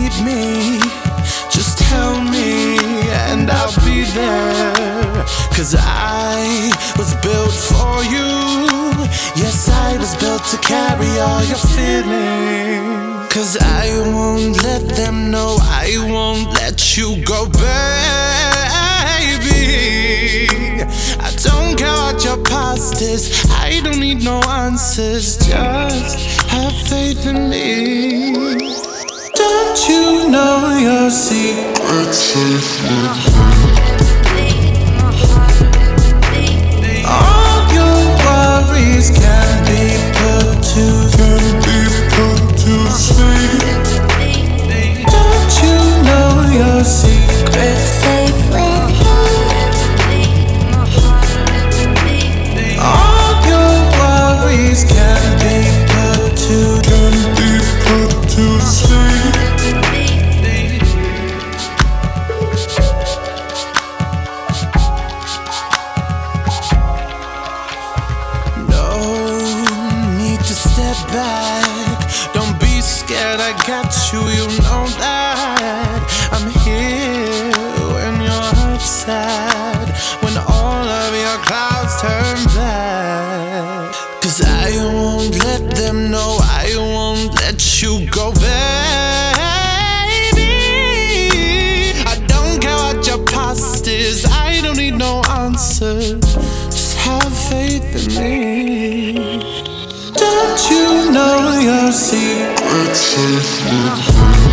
need me, just tell me and I'll be there. 'Cause I was built for you. Yes, I was built to carry all your feelings. 'Cause I won't let them know, I won't let you go, baby. I don't care what your past is, I don't need no answers, just have faith in me. Don't you know your secret's safe with me? All your worries can be put to sleep. Don't you know your secret's safe with me? All your worries can be put to sleep. No need to step back, don't be scared, I got you, you know that. I'm here when your heart's sad, when all of your clouds turn black. 'Cause I won't let them know, I won't let you go, baby. I don't care what your past is, I don't need no answers, just have faith in me. Don't you know your secret's safe with me?